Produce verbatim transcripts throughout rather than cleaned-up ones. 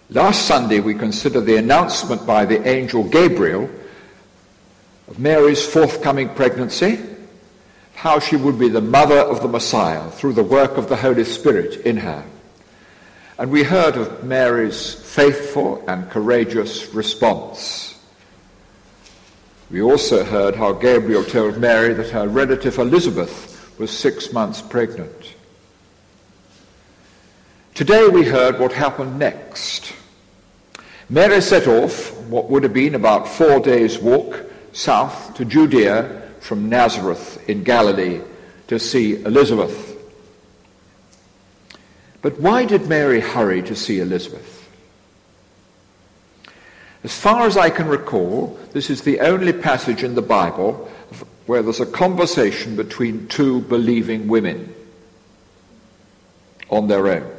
Last Sunday we considered the announcement by the angel Gabriel of Mary's forthcoming pregnancy, how she would be the mother of the Messiah through the work of the Holy Spirit in her. And we heard of Mary's faithful and courageous response. We also heard how Gabriel told Mary that her relative Elizabeth was six months pregnant. Today we heard what happened next. Mary set off what would have been about four days' walk south to Judea from Nazareth in Galilee to see Elizabeth. But why did Mary hurry to see Elizabeth? As far as I can recall, this is the only passage in the Bible where there's a conversation between two believing women on their own.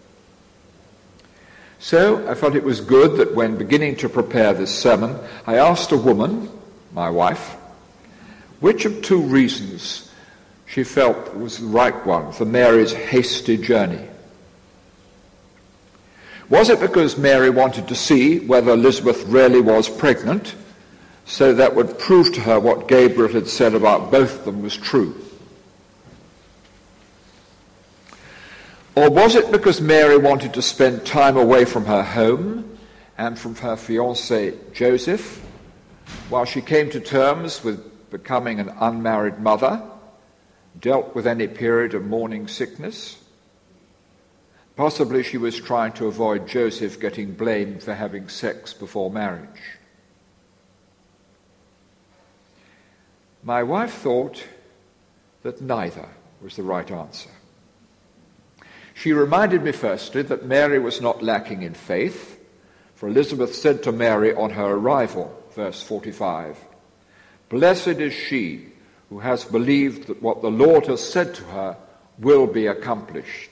So I felt it was good that when beginning to prepare this sermon, I asked a woman, my wife, which of two reasons she felt was the right one for Mary's hasty journey. Was it because Mary wanted to see whether Elizabeth really was pregnant, so that would prove to her what Gabriel had said about both of them was true? Or was it because Mary wanted to spend time away from her home and from her fiancé Joseph while she came to terms with becoming an unmarried mother, dealt with any period of morning sickness? Possibly she was trying to avoid Joseph getting blamed for having sex before marriage. My wife thought that neither was the right answer. She reminded me firstly that Mary was not lacking in faith, for Elizabeth said to Mary on her arrival, verse forty-five, "Blessed is she who has believed that what the Lord has said to her will be accomplished."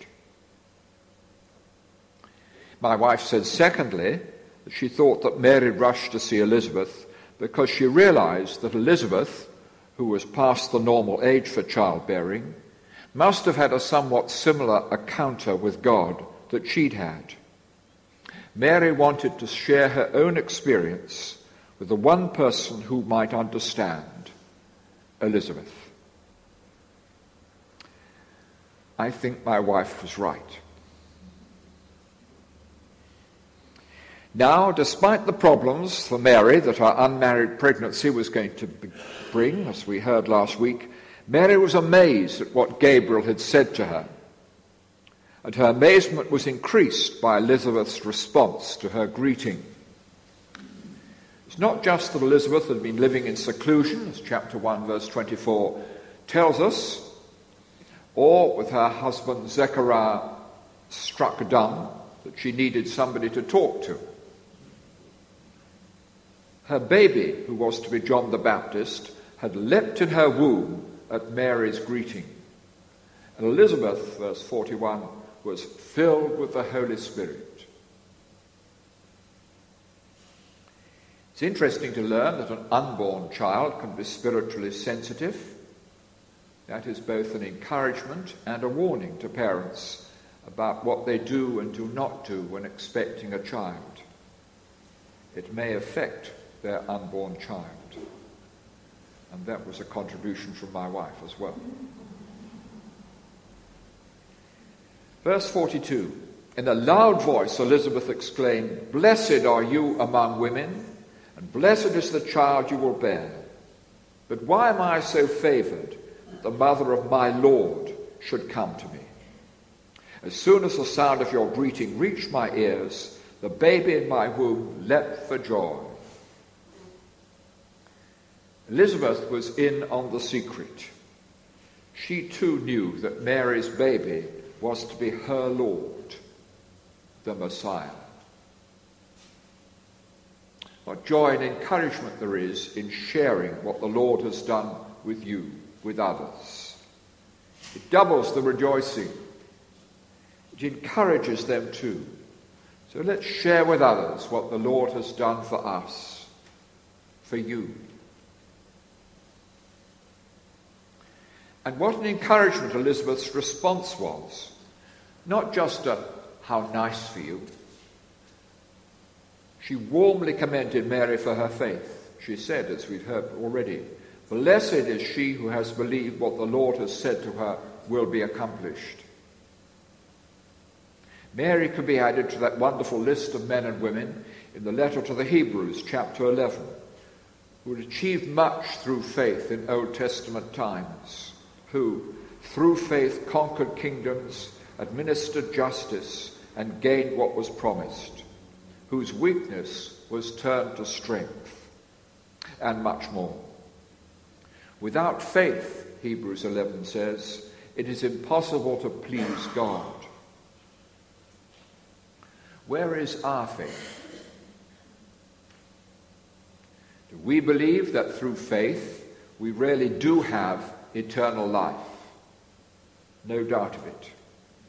My wife said secondly that she thought that Mary rushed to see Elizabeth because she realized that Elizabeth, who was past the normal age for childbearing, must have had a somewhat similar encounter with God that she'd had. Mary wanted to share her own experience with the one person who might understand, Elizabeth. I think my wife was right. Now, despite the problems for Mary that her unmarried pregnancy was going to bring, as we heard last week, Mary was amazed at what Gabriel had said to her, and her amazement was increased by Elizabeth's response to her greeting. It's not just that Elizabeth had been living in seclusion, as chapter one, verse twenty-four tells us, or with her husband Zechariah struck dumb, that she needed somebody to talk to. Her baby, who was to be John the Baptist, had leapt in her womb at Mary's greeting. And Elizabeth, verse forty-one, was filled with the Holy Spirit. It's interesting to learn that an unborn child can be spiritually sensitive. That is both an encouragement and a warning to parents about what they do and do not do when expecting a child. It may affect their unborn child. And that was a contribution from my wife as well. Verse forty-two, in a loud voice Elizabeth exclaimed, "Blessed are you among women, and blessed is the child you will bear. But why am I so favored that the mother of my Lord should come to me? As soon as the sound of your greeting reached my ears, the baby in my womb leapt for joy." Elizabeth was in on the secret. She too knew that Mary's baby was to be her Lord, the Messiah. What joy and encouragement there is in sharing what the Lord has done with you, with others. It doubles the rejoicing. It encourages them too. So let's share with others what the Lord has done for us, for you. And what an encouragement Elizabeth's response was. Not just a, "how nice for you," She warmly commended Mary for her faith. She said, as we've heard already, "Blessed is she who has believed what the Lord has said to her will be accomplished." Mary could be added to that wonderful list of men and women in the letter to the Hebrews, chapter eleven, who had achieved much through faith in Old Testament times, who, through faith, conquered kingdoms, administered justice, and gained what was promised, whose weakness was turned to strength, and much more. Without faith, Hebrews eleven says, it is impossible to please God. Where is our faith? Do we believe that through faith we really do have eternal life? No doubt of it.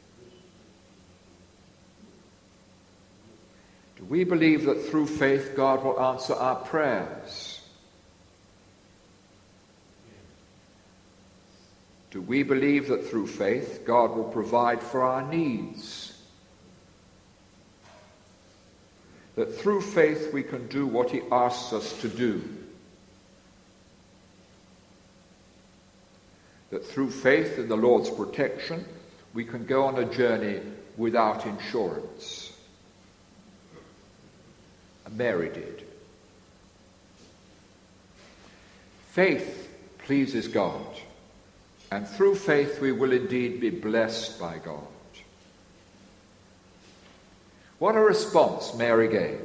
Do we believe that through faith God will answer our prayers? Do we believe that through faith God will provide for our needs? That through faith we can do what he asks us to do? That through faith in the Lord's protection we can go on a journey without insurance? And Mary did. Faith pleases God, and through faith we will indeed be blessed by God. What a response Mary gave.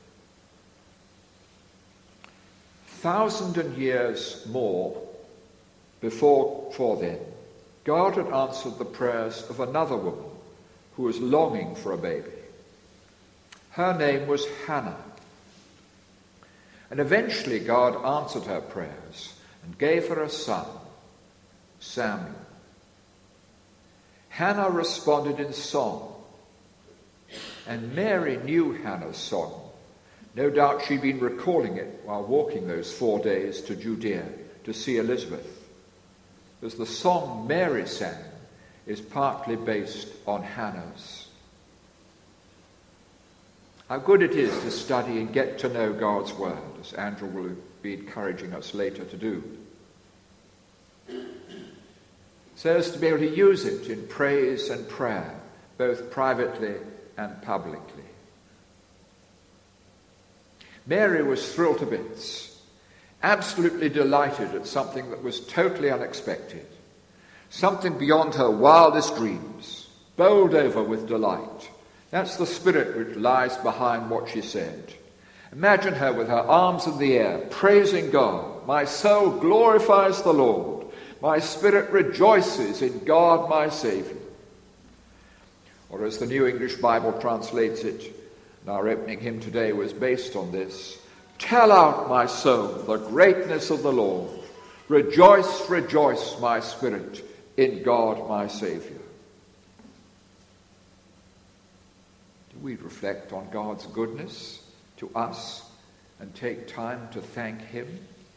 Thousand years more before, before then, God had answered the prayers of another woman who was longing for a baby. Her name was Hannah. And eventually God answered her prayers and gave her a son, Samuel. Hannah responded in song. And Mary knew Hannah's song. No doubt she'd been recalling it while walking those four days to Judea to see Elizabeth. As the song Mary sang is partly based on Hannah's. How good it is to study and get to know God's word, as Andrew will be encouraging us later to do, so as to be able to use it in praise and prayer, both privately and publicly. Mary was thrilled to bits, absolutely delighted at something that was totally unexpected, something beyond her wildest dreams, bowled over with delight. That's the spirit which lies behind what she said. Imagine her with her arms in the air, praising God. My soul glorifies the Lord. My spirit rejoices in God my Saviour. Or as the New English Bible translates it, and our opening hymn today was based on this, tell out, my soul, the greatness of the Lord. Rejoice, rejoice, my spirit, in God my Saviour. Do we reflect on God's goodness to us and take time to thank him?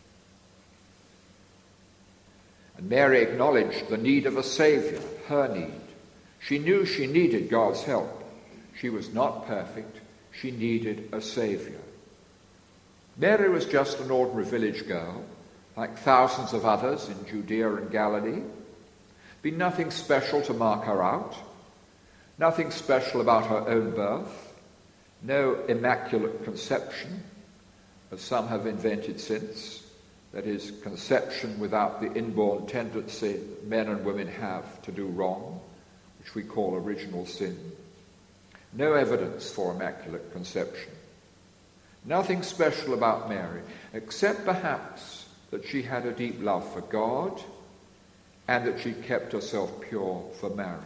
And Mary acknowledged the need of a Saviour, her need. She knew she needed God's help. She was not perfect. She needed a Saviour. Mary was just an ordinary village girl, like thousands of others in Judea and Galilee. Be nothing special to mark her out. Nothing special about her own birth. No immaculate conception, as some have invented since. That is, conception without the inborn tendency men and women have to do wrong, which we call original sin. No evidence for immaculate conception. Nothing special about Mary, except perhaps that she had a deep love for God and that she kept herself pure for marriage.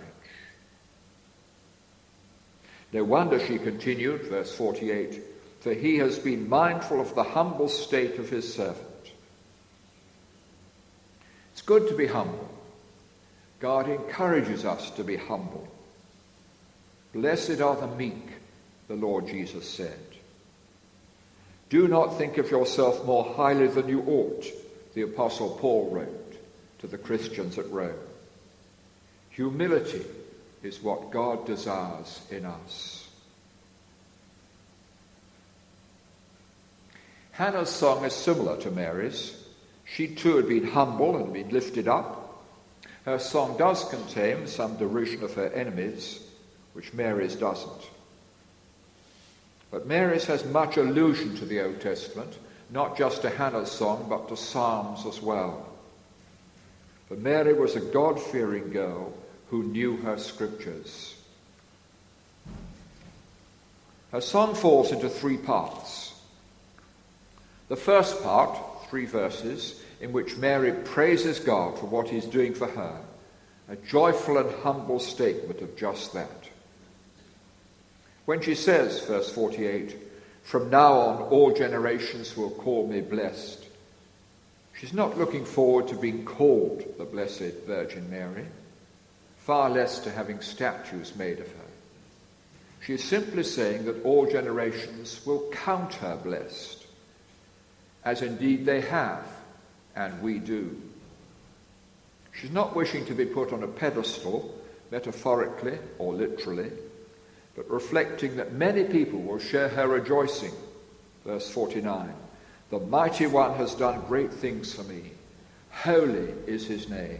No wonder she continued, verse forty-eight, for he has been mindful of the humble state of his servant. It's good to be humble. God encourages us to be humble. Blessed are the meek, the Lord Jesus said. Do not think of yourself more highly than you ought, the Apostle Paul wrote to the Christians at Rome. Humility is what God desires in us. Hannah's song is similar to Mary's. She too had been humble and been lifted up. Her song does contain some derision of her enemies, which Mary's doesn't. But Mary's has much allusion to the Old Testament, not just to Hannah's song, but to Psalms as well. For Mary was a God-fearing girl who knew her scriptures. Her song falls into three parts. The first part, three verses, in which Mary praises God for what he's doing for her, a joyful and humble statement of just that. When she says, verse forty-eight, "From now on all generations will call me blessed," she's not looking forward to being called the Blessed Virgin Mary, far less to having statues made of her. She is simply saying that all generations will count her blessed, as indeed they have, and we do. She's not wishing to be put on a pedestal, metaphorically or literally, but reflecting that many people will share her rejoicing. Verse forty-nine, "The Mighty One has done great things for me. Holy is his name."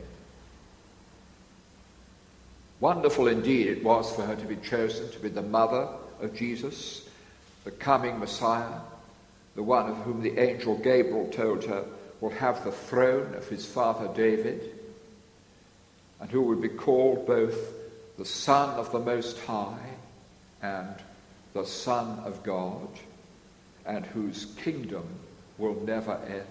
Wonderful indeed it was for her to be chosen to be the mother of Jesus, the coming Messiah, the one of whom the angel Gabriel told her will have the throne of his father David, and who will be called both the Son of the Most High and the Son of God, and whose kingdom will never end.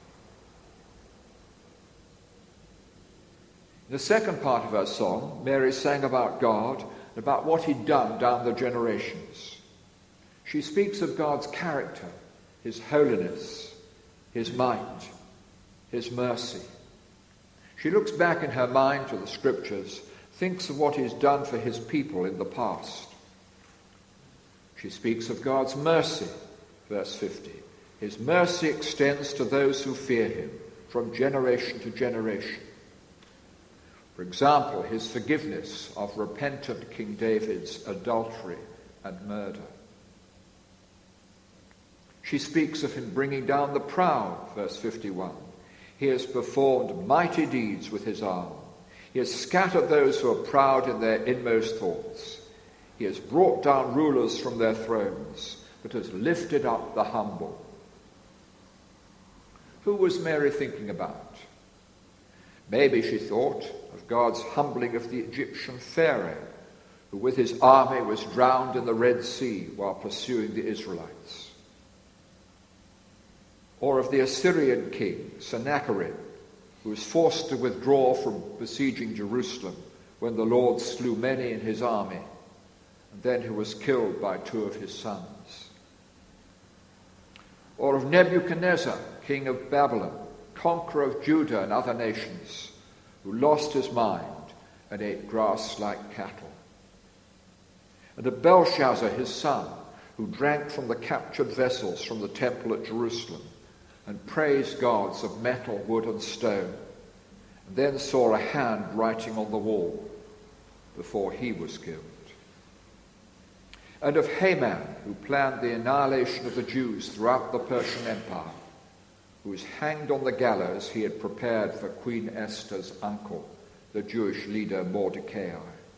In the second part of her song, Mary sang about God and about what he'd done down the generations. She speaks of God's character, his holiness, his might, his mercy. She looks back in her mind to the scriptures, thinks of what he's done for his people in the past. She speaks of God's mercy, verse fifty. His mercy extends to those who fear him from generation to generation. For example, his forgiveness of repentant King David's adultery and murder. She speaks of him bringing down the proud, verse fifty-one. He has performed mighty deeds with his arm. He has scattered those who are proud in their inmost thoughts. He has brought down rulers from their thrones, but has lifted up the humble. Who was Mary thinking about? Maybe she thought of God's humbling of the Egyptian Pharaoh, who with his army was drowned in the Red Sea while pursuing the Israelites. Or of the Assyrian king, Sennacherib, who was forced to withdraw from besieging Jerusalem when the Lord slew many in his army, and then who was killed by two of his sons. Or of Nebuchadnezzar, king of Babylon, conqueror of Judah and other nations, who lost his mind and ate grass like cattle. And of Belshazzar, his son, who drank from the captured vessels from the temple at Jerusalem and praised gods of metal, wood, and stone, and then saw a hand writing on the wall before he was killed. And of Haman, who planned the annihilation of the Jews throughout the Persian Empire, who was hanged on the gallows he had prepared for Queen Esther's uncle, the Jewish leader Mordecai.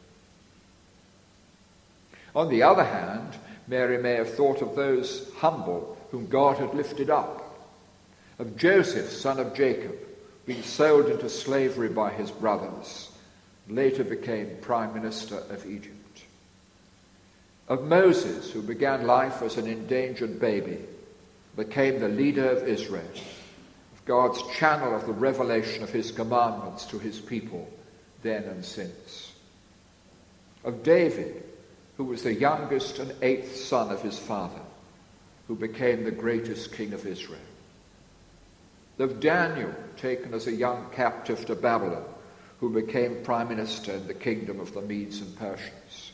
On the other hand, Mary may have thought of those humble whom God had lifted up, of Joseph, son of Jacob, being sold into slavery by his brothers, later became prime minister of Egypt, of Moses, who began life as an endangered baby, became the leader of Israel, of God's channel of the revelation of his commandments to his people then and since, of David, who was the youngest and eighth son of his father, who became the greatest king of Israel, of Daniel, taken as a young captive to Babylon, who became prime minister in the kingdom of the Medes and Persians.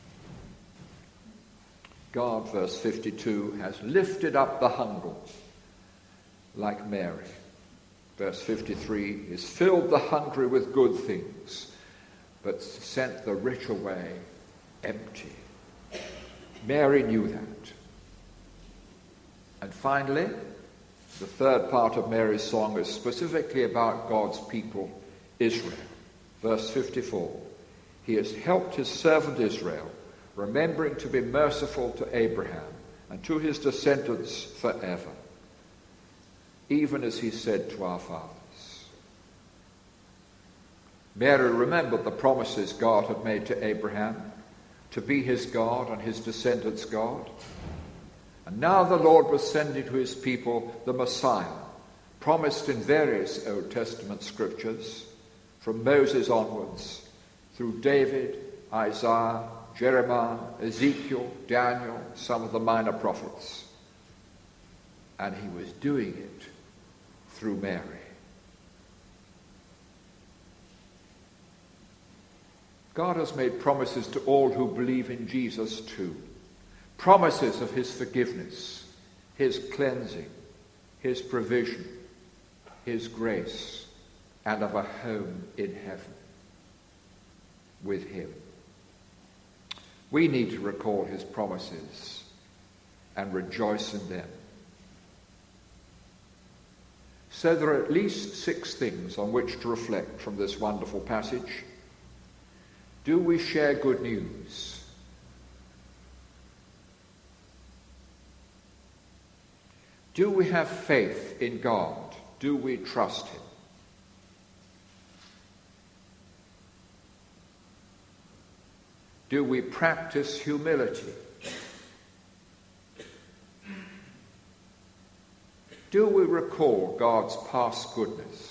God, verse fifty-two, has lifted up the humble like Mary. Verse fifty-three, has filled the hungry with good things, but sent the rich away empty. Mary knew that. And finally, the third part of Mary's song is specifically about God's people, Israel. Verse fifty-four, he has helped his servant Israel, remembering to be merciful to Abraham and to his descendants forever, even as he said to our fathers. Mary remembered the promises God had made to Abraham, to be his God and his descendants' God. And now the Lord was sending to his people the Messiah, promised in various Old Testament scriptures, from Moses onwards, through David, Isaiah, Jeremiah, Ezekiel, Daniel, some of the minor prophets. And he was doing it through Mary. God has made promises to all who believe in Jesus too. Promises of his forgiveness, his cleansing, his provision, his grace, and of a home in heaven with him. We need to recall his promises and rejoice in them. So there are at least six things on which to reflect from this wonderful passage. Do we share good news? Do we have faith in God? Do we trust him? Do we practice humility? Do we recall God's past goodness?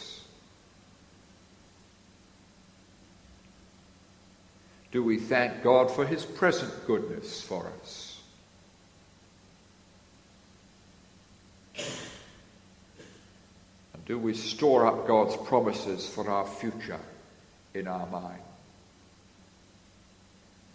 Do we thank God for his present goodness for us? And do we store up God's promises for our future in our minds?